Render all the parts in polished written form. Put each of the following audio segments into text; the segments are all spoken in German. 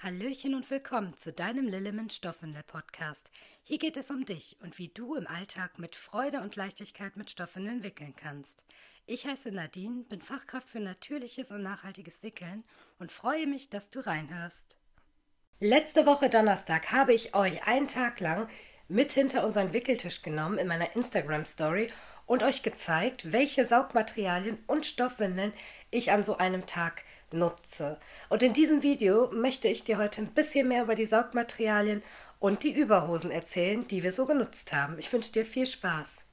Hallöchen und willkommen zu deinem Lilleman Stoffwindel-Podcast. Hier geht es um dich und wie du im Alltag mit Freude und Leichtigkeit mit Stoffwindeln wickeln kannst. Ich heiße Nadine, bin Fachkraft für natürliches und nachhaltiges Wickeln und freue mich, dass du reinhörst. Letzte Woche Donnerstag habe ich euch einen Tag lang mit hinter unseren Wickeltisch genommen in meiner Instagram-Story und euch gezeigt, welche Saugmaterialien und Stoffwindeln ich an so einem Tag nutze. Und in diesem Video möchte ich dir heute ein bisschen mehr über die Saugmaterialien und die Überhosen erzählen, die wir so genutzt haben. Ich wünsche dir viel Spaß.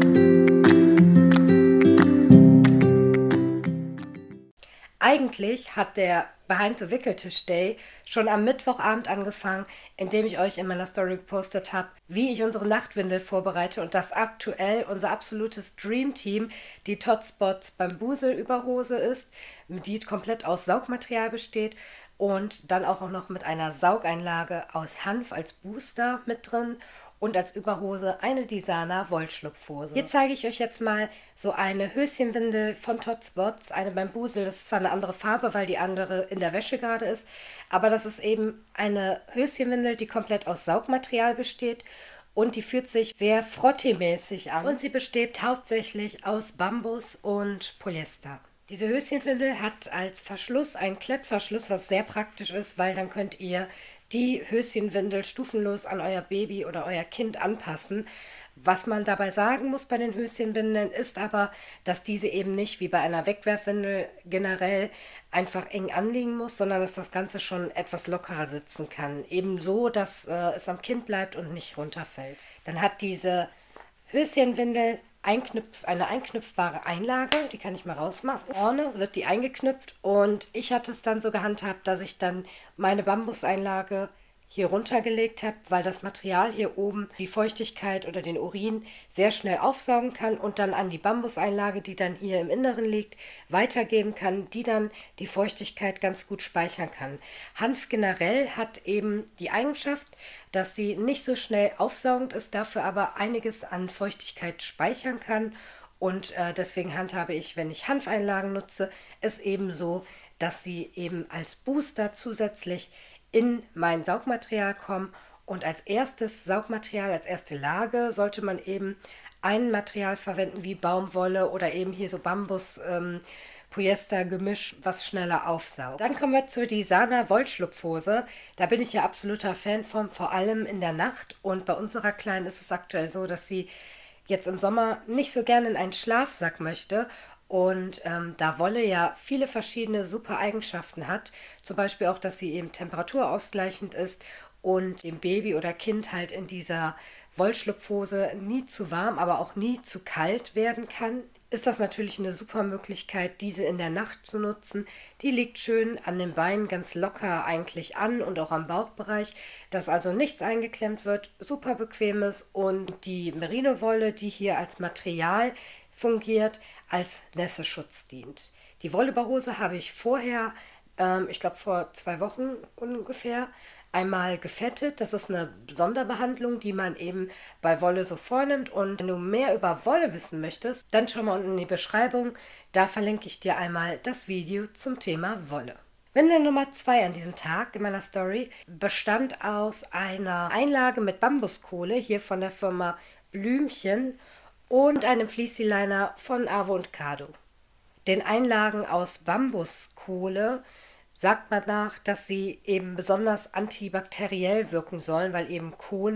Eigentlich hat der Behind the Wickeltisch Day schon am Mittwochabend angefangen, indem ich euch in meiner Story gepostet habe, wie ich unsere Nachtwindel vorbereite und dass aktuell unser absolutes Dream-Team die Totspots Bambusel-Überhose ist, die komplett aus Saugmaterial besteht und dann auch noch mit einer Saugeinlage aus Hanf als Booster mit drin und als Überhose eine Disana Wollschlupfhose. Hier zeige ich euch jetzt mal so eine Höschenwindel von Totspots, eine Bambusel. Das ist zwar eine andere Farbe, weil die andere in der Wäsche gerade ist, aber das ist eben eine Höschenwindel, die komplett aus Saugmaterial besteht und die fühlt sich sehr frotteemäßig an und sie besteht hauptsächlich aus Bambus und Polyester. Diese Höschenwindel hat als Verschluss einen Klettverschluss, was sehr praktisch ist, weil dann könnt ihr die Höschenwindel stufenlos an euer Baby oder euer Kind anpassen. Was man dabei sagen muss bei den Höschenwindeln ist aber, dass diese eben nicht wie bei einer Wegwerfwindel generell einfach eng anliegen muss, sondern dass das Ganze schon etwas lockerer sitzen kann. Eben so, dass es am Kind bleibt und nicht runterfällt. Dann hat diese Höschenwindel eine einknüpfbare Einlage, die kann ich mal rausmachen. Vorne wird die eingeknüpft und ich hatte es dann so gehandhabt, dass ich dann meine Bambuseinlage hier runtergelegt habe, weil das Material hier oben die Feuchtigkeit oder den Urin sehr schnell aufsaugen kann und dann an die Bambuseinlage, die dann hier im Inneren liegt, weitergeben kann, die dann die Feuchtigkeit ganz gut speichern kann. Hanf generell hat eben die Eigenschaft, dass sie nicht so schnell aufsaugend ist, dafür aber einiges an Feuchtigkeit speichern kann und deswegen handhabe ich, wenn ich Hanfeinlagen nutze, es eben so, dass sie eben als Booster zusätzlich in mein Saugmaterial kommen und als erstes Saugmaterial, als erste Lage sollte man eben ein Material verwenden wie Baumwolle oder eben hier so Bambus, Polyester-Gemisch, was schneller aufsaugt. Dann kommen wir zur Disana Wollschlupfhose. Da bin ich ja absoluter Fan von, vor allem in der Nacht. Und bei unserer Kleinen ist es aktuell so, dass sie jetzt im Sommer nicht so gerne in einen Schlafsack möchte. Und da Wolle ja viele verschiedene super Eigenschaften hat, zum Beispiel auch, dass sie eben temperaturausgleichend ist und dem Baby oder Kind halt in dieser Wollschlupfhose nie zu warm, aber auch nie zu kalt werden kann, ist das natürlich eine super Möglichkeit, diese in der Nacht zu nutzen. Die liegt schön an den Beinen ganz locker eigentlich an und auch am Bauchbereich, dass also nichts eingeklemmt wird, super bequem ist und die Merino-Wolle, die hier als Material fungiert, als Nässeschutz dient. Die Wollüberhose habe ich vorher, ich glaube vor 2 Wochen ungefähr, einmal gefettet. Das ist eine Sonderbehandlung, die man eben bei Wolle so vornimmt. Und wenn du mehr über Wolle wissen möchtest, dann schau mal unten in die Beschreibung. Da verlinke ich dir einmal das Video zum Thema Wolle. Windel Nummer 2 an diesem Tag in meiner Story bestand aus einer Einlage mit Bambuskohle, hier von der Firma Blümchen, und einem Fleecy-Liner von Avo und Kado. Den Einlagen aus Bambuskohle sagt man nach, dass sie eben besonders antibakteriell wirken sollen, weil eben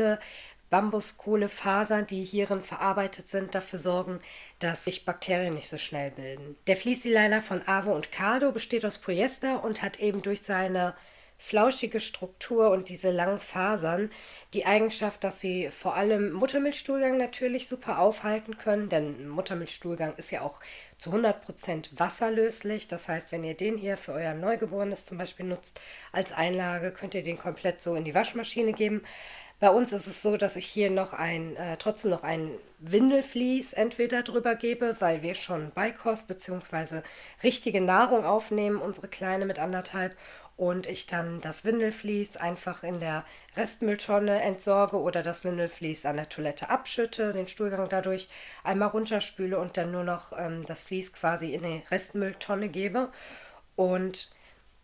Bambuskohlefasern, die hierin verarbeitet sind, dafür sorgen, dass sich Bakterien nicht so schnell bilden. Der Fleecy-Liner von Avo und Kado besteht aus Polyester und hat eben durch seine flauschige Struktur und diese langen Fasern die Eigenschaft, dass sie vor allem Muttermilchstuhlgang natürlich super aufhalten können, denn Muttermilchstuhlgang ist ja auch zu 100% wasserlöslich. Das heißt, wenn ihr den hier für euer Neugeborenes zum Beispiel nutzt als Einlage, könnt ihr den komplett so in die Waschmaschine geben. Bei uns ist es so, dass ich hier noch trotzdem noch ein Windelflies entweder drüber gebe, weil wir schon Beikost bzw. richtige Nahrung aufnehmen, unsere Kleine mit 1,5, und ich dann das Windelflies einfach in der Restmülltonne entsorge oder das Windelflies an der Toilette abschütte, den Stuhlgang dadurch einmal runterspüle und dann nur noch das Vlies quasi in die Restmülltonne gebe. Und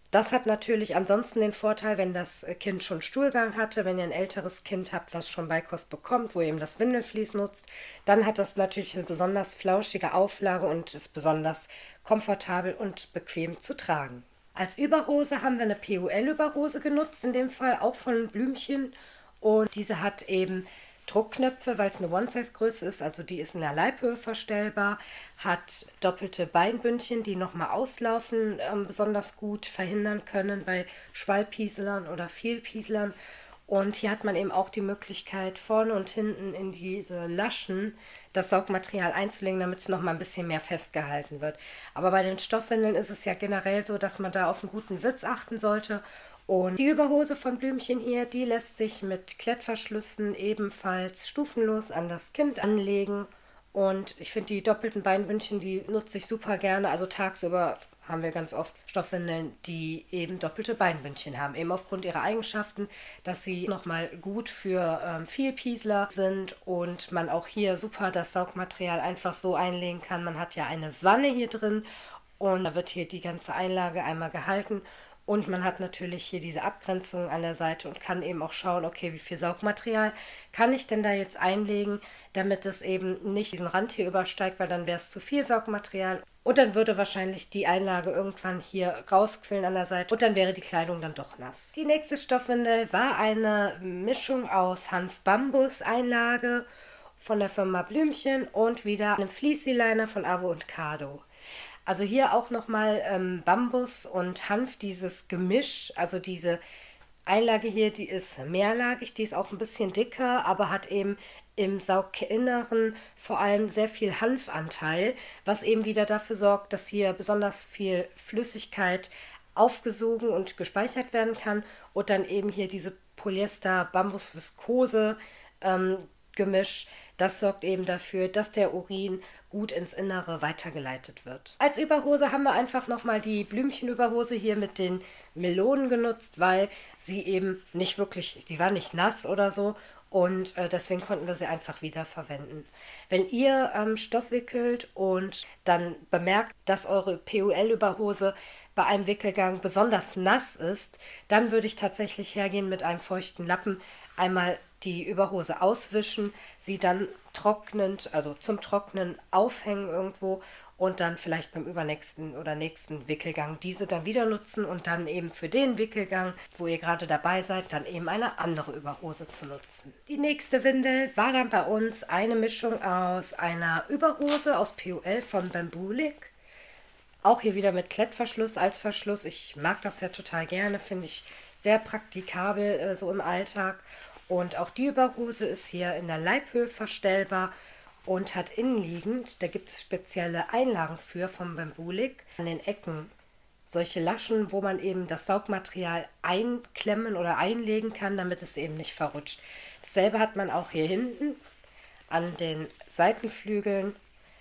Das hat natürlich ansonsten den Vorteil, wenn das Kind schon Stuhlgang hatte, wenn ihr ein älteres Kind habt, was schon Beikost bekommt, wo ihr eben das Windelflies nutzt, dann hat das natürlich eine besonders flauschige Auflage und ist besonders komfortabel und bequem zu tragen. Als Überhose haben wir eine PUL-Überhose genutzt, in dem Fall auch von Blümchen. Und diese hat eben Druckknöpfe, weil es eine One-Size-Größe ist, also die ist in der Leibhöhe verstellbar, hat doppelte Beinbündchen, die nochmal auslaufen, besonders gut verhindern können bei Schwallpieselern oder Vielpieselern. Und hier hat man eben auch die Möglichkeit, vorne und hinten in diese Laschen das Saugmaterial einzulegen, damit es nochmal ein bisschen mehr festgehalten wird. Aber bei den Stoffwindeln ist es ja generell so, dass man da auf einen guten Sitz achten sollte. Und die Überhose von Blümchen hier, die lässt sich mit Klettverschlüssen ebenfalls stufenlos an das Kind anlegen. Und ich finde die doppelten Beinbündchen, die nutze ich super gerne. Also tagsüber haben wir ganz oft Stoffwindeln, die eben doppelte Beinbündchen haben. Eben aufgrund ihrer Eigenschaften, dass sie nochmal gut für Vielpiesler sind und man auch hier super das Saugmaterial einfach so einlegen kann. Man hat ja eine Wanne hier drin und da wird hier die ganze Einlage einmal gehalten. Und man hat natürlich hier diese Abgrenzung an der Seite und kann eben auch schauen, okay, wie viel Saugmaterial kann ich denn da jetzt einlegen, damit es eben nicht diesen Rand hier übersteigt, weil dann wäre es zu viel Saugmaterial. Und dann würde wahrscheinlich die Einlage irgendwann hier rausquillen an der Seite und dann wäre die Kleidung dann doch nass. Die nächste Stoffwindel war eine Mischung aus Hans Bambus Einlage von der Firma Blümchen und wieder einem Fleecy Liner von Avo und Cardo. Also hier auch nochmal Bambus und Hanf, dieses Gemisch, also diese Einlage hier, die ist mehrlagig, die ist auch ein bisschen dicker, aber hat eben im Sauginneren vor allem sehr viel Hanfanteil, was eben wieder dafür sorgt, dass hier besonders viel Flüssigkeit aufgesogen und gespeichert werden kann und dann eben hier diese Polyester-Bambus-Viskose-Gemisch, das sorgt eben dafür, dass der Urin gut ins Innere weitergeleitet wird. Als Überhose haben wir einfach nochmal die Blümchenüberhose hier mit den Melonen genutzt, weil sie eben nicht wirklich, die war nicht nass oder so und deswegen konnten wir sie einfach wieder verwenden. Wenn ihr Stoff wickelt und dann bemerkt, dass eure PUL-Überhose bei einem Wickelgang besonders nass ist, dann würde ich tatsächlich hergehen mit einem feuchten Lappen, einmal die Überhose auswischen, sie dann trocknend, also zum Trocknen aufhängen irgendwo und dann vielleicht beim übernächsten oder nächsten Wickelgang diese dann wieder nutzen und dann eben für den Wickelgang, wo ihr gerade dabei seid, dann eben eine andere Überhose zu nutzen. Die nächste Windel war dann bei uns eine Mischung aus einer Überhose aus PUL von Bambulik. Auch hier wieder mit Klettverschluss als Verschluss. Ich mag das ja total gerne, finde ich sehr praktikabel so im Alltag. Und auch die Überhose ist hier in der Leibhöhe verstellbar und hat innenliegend, da gibt es spezielle Einlagen für vom Bambulik, an den Ecken solche Laschen, wo man eben das Saugmaterial einklemmen oder einlegen kann, damit es eben nicht verrutscht. Dasselbe hat man auch hier hinten an den Seitenflügeln.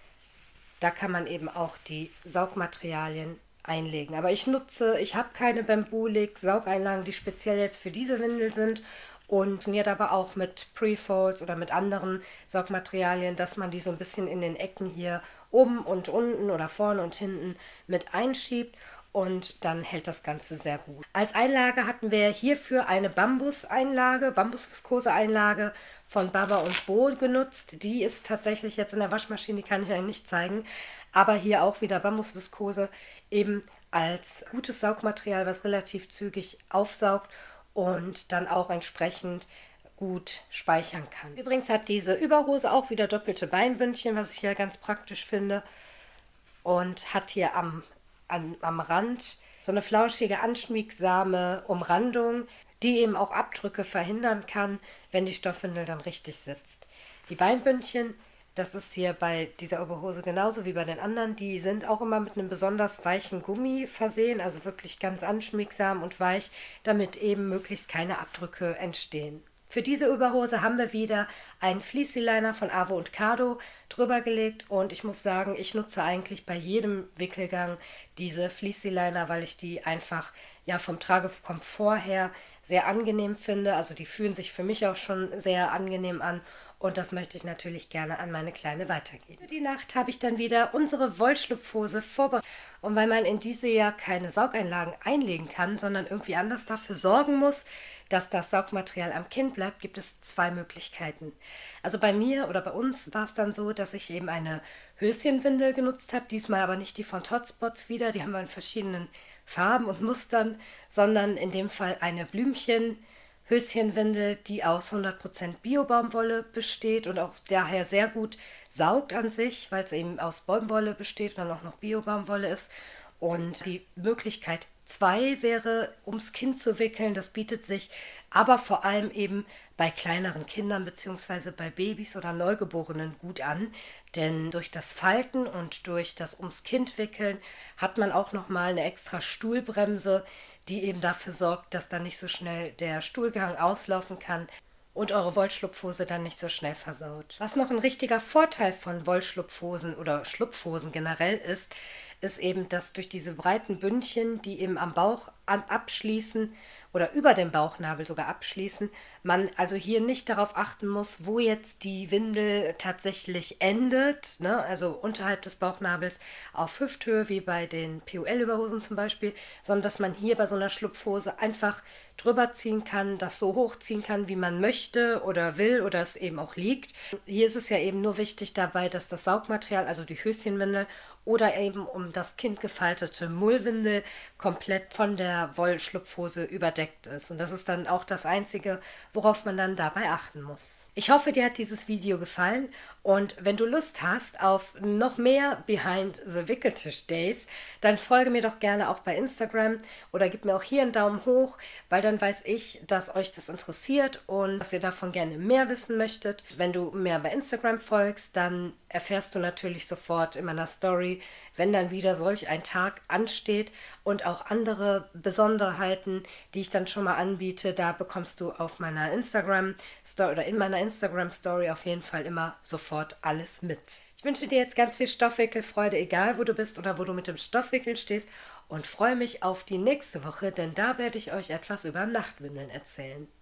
Da kann man eben auch die Saugmaterialien einlegen. Aber ich habe keine Bambulik-Saugeinlagen, die speziell jetzt für diese Windel sind und funktioniert aber auch mit Prefolds oder mit anderen Saugmaterialien, dass man die so ein bisschen in den Ecken hier oben und unten oder vorne und hinten mit einschiebt und dann hält das Ganze sehr gut. Als Einlage hatten wir hierfür eine Bambus-Einlage, Bambus-Viskose-Einlage von Baba und Bo genutzt. Die ist tatsächlich jetzt in der Waschmaschine, die kann ich euch nicht zeigen, aber hier auch wieder Bambus-Viskose eben als gutes Saugmaterial, was relativ zügig aufsaugt und dann auch entsprechend gut speichern kann. Übrigens hat diese Überhose auch wieder doppelte Beinbündchen, was ich hier ganz praktisch finde und hat hier am Rand so eine flauschige, anschmiegsame Umrandung, die eben auch Abdrücke verhindern kann, wenn die Stoffwindel dann richtig sitzt. Die Beinbündchen, das ist hier bei dieser Überhose genauso wie bei den anderen, die sind auch immer mit einem besonders weichen Gummi versehen, also wirklich ganz anschmiegsam und weich, damit eben möglichst keine Abdrücke entstehen. Für diese Überhose haben wir wieder einen Fleecy Liner von Avo und Cardo drüber gelegt und ich muss sagen, ich nutze eigentlich bei jedem Wickelgang diese Fleecy Liner, weil ich die einfach ja vom Tragekomfort her sehr angenehm finde. Also die fühlen sich für mich auch schon sehr angenehm an und das möchte ich natürlich gerne an meine Kleine weitergeben. Für die Nacht habe ich dann wieder unsere Wollschlupfhose vorbereitet und weil man in diese ja keine Saugeinlagen einlegen kann, sondern irgendwie anders dafür sorgen muss, dass das Saugmaterial am Kind bleibt, gibt es zwei Möglichkeiten. Also bei mir oder bei uns war es dann so, dass ich eben eine Höschenwindel genutzt habe, diesmal aber nicht die von Totspots wieder, die haben wir in verschiedenen Farben und Mustern, sondern in dem Fall eine Höschenwindel, die aus 100% Bio-Baumwolle besteht und auch daher sehr gut saugt an sich, weil es eben aus Baumwolle besteht und dann auch noch Bio-Baumwolle ist. Und die Möglichkeit 2 wäre, ums Kind zu wickeln. Das bietet sich aber vor allem eben bei kleineren Kindern bzw. bei Babys oder Neugeborenen gut an. Denn durch das Falten und durch das ums Kind wickeln hat man auch nochmal eine extra Stuhlbremse, die eben dafür sorgt, dass dann nicht so schnell der Stuhlgang auslaufen kann und eure Wollschlupfhose dann nicht so schnell versaut. Was noch ein richtiger Vorteil von Wollschlupfhosen oder Schlupfhosen generell ist eben, dass durch diese breiten Bündchen, die eben am Bauch abschließen oder über dem Bauchnabel sogar abschließen, man also hier nicht darauf achten muss, wo jetzt die Windel tatsächlich endet, ne? Also unterhalb des Bauchnabels auf Hüfthöhe, wie bei den PUL-Überhosen zum Beispiel, sondern dass man hier bei so einer Schlupfhose einfach drüber ziehen kann, das so hochziehen kann, wie man möchte oder will oder es eben auch liegt. Hier ist es ja eben nur wichtig dabei, dass das Saugmaterial, also die Höschenwindel oder eben um das Kind gefaltete Mullwindel komplett von der Wollschlupfhose überdeckt ist. Und das ist dann auch das Einzige, worauf man dann dabei achten muss. Ich hoffe, dir hat dieses Video gefallen und wenn du Lust hast auf noch mehr Behind the Wickeltisch Days, dann folge mir doch gerne auch bei Instagram oder gib mir auch hier einen Daumen hoch, weil dann weiß ich, dass euch das interessiert und dass ihr davon gerne mehr wissen möchtet. Wenn du mehr bei Instagram folgst, dann erfährst du natürlich sofort in meiner Story, wenn dann wieder solch ein Tag ansteht und auch andere Besonderheiten, die ich dann schon mal anbiete, da bekommst du auf meiner Instagram Story oder in meiner Instagram Story auf jeden Fall immer sofort alles mit. Ich wünsche dir jetzt ganz viel Stoffwickelfreude, egal wo du bist oder wo du mit dem Stoffwickeln stehst und freue mich auf die nächste Woche, denn da werde ich euch etwas über Nachtwindeln erzählen.